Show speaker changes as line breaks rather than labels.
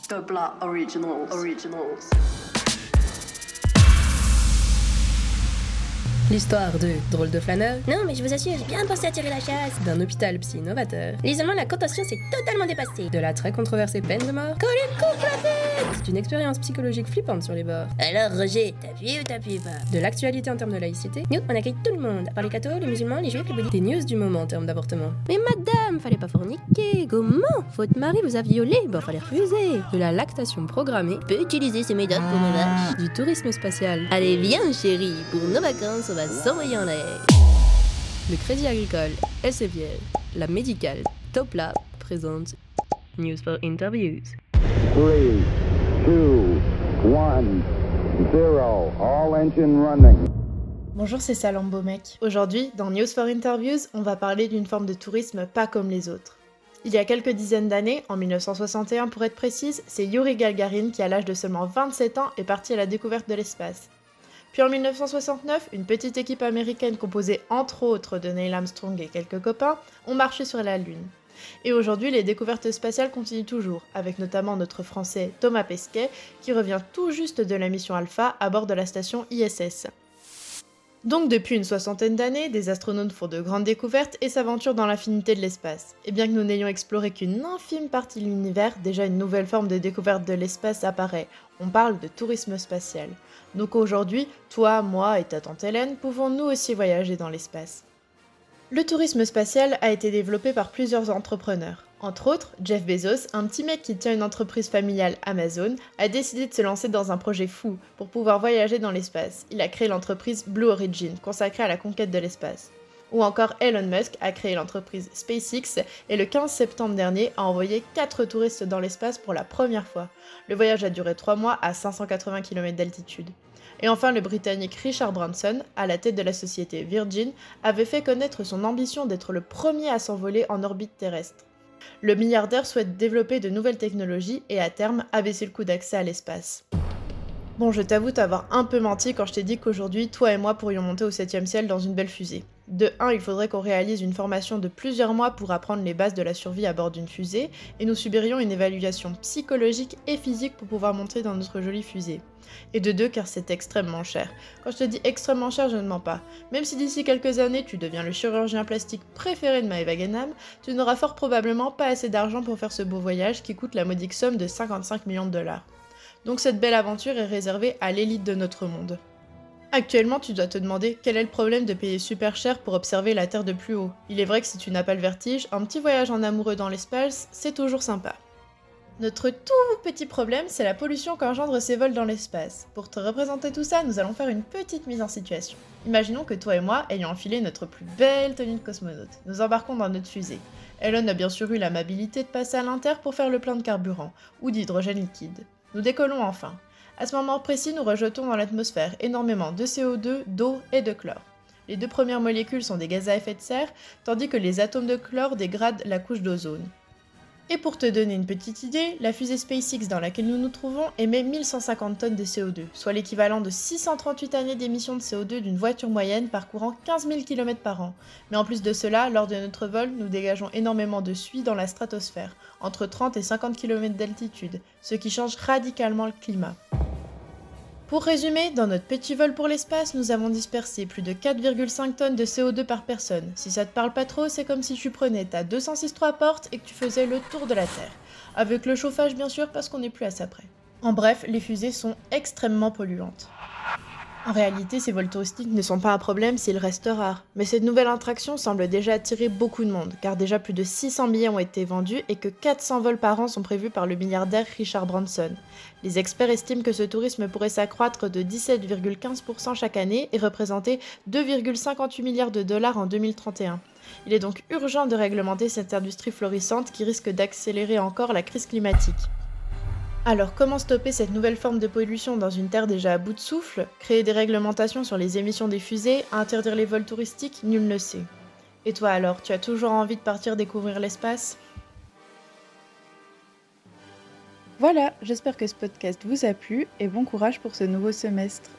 Topla Originals.
L'histoire de Drôle de flâneur,
Non, mais je vous assure, j'ai bien pensé à tirer la chasse.
d'un hôpital psy-novateur,
L'isolement, la contention, c'est totalement dépassé.
de la très controversée peine de mort,
Colline coupe la tête.
d'une expérience psychologique flippante sur les bords,
Alors, Roger, t'appuies ou t'appuies pas?
de l'actualité en termes de laïcité,
Nous, on accueille tout le monde, à part les cathos, les musulmans, les juifs, les bouddhistes.
des news du moment en termes d'avortement,
Mais madame, fallait pas forniquer. Comment? Votre mari vous a violé, bah fallait refuser.
de la lactation programmée,
Peut utiliser ces méthodes pour mes vaches.
du tourisme spatial,
Allez, viens, chérie, pour nos vacances, on va s'envoyer en l'air.
le Crédit Agricole, SFR, la médicale, Topla présente News for Interviews.
3, 2, 1, 0. All engine running.
Bonjour, c'est Salam Mec. Aujourd'hui, dans News for Interviews, on va parler d'une forme de tourisme pas comme les autres. Il y a quelques dizaines d'années, en 1961 pour être précise, c'est Yuri Gagarin qui, à l'âge de seulement 27 ans, est parti à la découverte de l'espace. Puis en 1969, une petite équipe américaine composée entre autres de Neil Armstrong et quelques copains ont marché sur la Lune. Et aujourd'hui, les découvertes spatiales continuent toujours, avec notamment notre Français Thomas Pesquet, qui revient tout juste de la mission Alpha à bord de la station ISS. Donc depuis une soixantaine d'années, des astronautes font de grandes découvertes et s'aventurent dans l'infinité de l'espace. Et bien que nous n'ayons exploré qu'une infime partie de l'univers, déjà une nouvelle forme de découverte de l'espace apparaît. On parle de tourisme spatial. Donc aujourd'hui, toi, moi et ta tante Hélène pouvons nous aussi voyager dans l'espace. Le tourisme spatial a été développé par plusieurs entrepreneurs. Entre autres, Jeff Bezos, un petit mec qui tient une entreprise familiale Amazon, a décidé de se lancer dans un projet fou pour pouvoir voyager dans l'espace. Il a créé l'entreprise Blue Origin, consacrée à la conquête de l'espace. Ou encore Elon Musk a créé l'entreprise SpaceX et le 15 septembre dernier a envoyé 4 touristes dans l'espace pour la première fois. Le voyage a duré 3 mois à 580 km d'altitude. Et enfin, le Britannique Richard Branson, à la tête de la société Virgin, avait fait connaître son ambition d'être le premier à s'envoler en orbite terrestre. Le milliardaire souhaite développer de nouvelles technologies et à terme abaisser le coût d'accès à l'espace. Bon, je t'avoue t'avoir un peu menti quand je t'ai dit qu'aujourd'hui, toi et moi pourrions monter au 7e ciel dans une belle fusée. De 1, il faudrait qu'on réalise une formation de plusieurs mois pour apprendre les bases de la survie à bord d'une fusée, et nous subirions une évaluation psychologique et physique pour pouvoir monter dans notre jolie fusée. Et de 2, car c'est extrêmement cher. Quand je te dis extrêmement cher, je ne mens pas. Même si d'ici quelques années, tu deviens le chirurgien plastique préféré de Maëva Ganem, tu n'auras fort probablement pas assez d'argent pour faire ce beau voyage qui coûte la modique somme de 55 millions de dollars. Donc cette belle aventure est réservée à l'élite de notre monde. Actuellement, tu dois te demander quel est le problème de payer super cher pour observer la Terre de plus haut. Il est vrai que si tu n'as pas le vertige, un petit voyage en amoureux dans l'espace, c'est toujours sympa. Notre tout petit problème, c'est la pollution qu'engendrent ces vols dans l'espace. Pour te représenter tout ça, nous allons faire une petite mise en situation. Imaginons que toi et moi ayons enfilé notre plus belle tenue de cosmonaute. Nous embarquons dans notre fusée. Elon a bien sûr eu l'amabilité de passer à l'inter pour faire le plein de carburant, ou d'hydrogène liquide. Nous décollons enfin. À ce moment précis, nous rejetons dans l'atmosphère énormément de CO2, d'eau et de chlore. Les 2 premières molécules sont des gaz à effet de serre, tandis que les atomes de chlore dégradent la couche d'ozone. Et pour te donner une petite idée, la fusée SpaceX dans laquelle nous nous trouvons émet 1150 tonnes de CO2, soit l'équivalent de 638 années d'émissions de CO2 d'une voiture moyenne parcourant 15 000 km par an. Mais en plus de cela, lors de notre vol, nous dégageons énormément de suie dans la stratosphère, entre 30 et 50 km d'altitude, ce qui change radicalement le climat. Pour résumer, dans notre petit vol pour l'espace, nous avons dispersé plus de 4,5 tonnes de CO2 par personne. Si ça te parle pas trop, c'est comme si tu prenais ta 206.3 portes et que tu faisais le tour de la Terre. Avec le chauffage bien sûr, parce qu'on n'est plus à ça près. En bref, les fusées sont extrêmement polluantes. En réalité, ces vols touristiques ne sont pas un problème s'ils restent rares. Mais cette nouvelle attraction semble déjà attirer beaucoup de monde, car déjà plus de 600 billets ont été vendus et que 400 vols par an sont prévus par le milliardaire Richard Branson. Les experts estiment que ce tourisme pourrait s'accroître de 17,15% chaque année et représenter 2,58 milliards de dollars en 2031. Il est donc urgent de réglementer cette industrie florissante qui risque d'accélérer encore la crise climatique. Alors comment stopper cette nouvelle forme de pollution dans une Terre déjà à bout de souffle? Créer des réglementations sur les émissions des fusées, interdire les vols touristiques, nul ne sait. Et toi alors, tu as toujours envie de partir découvrir l'espace? Voilà, j'espère que ce podcast vous a plu et bon courage pour ce nouveau semestre.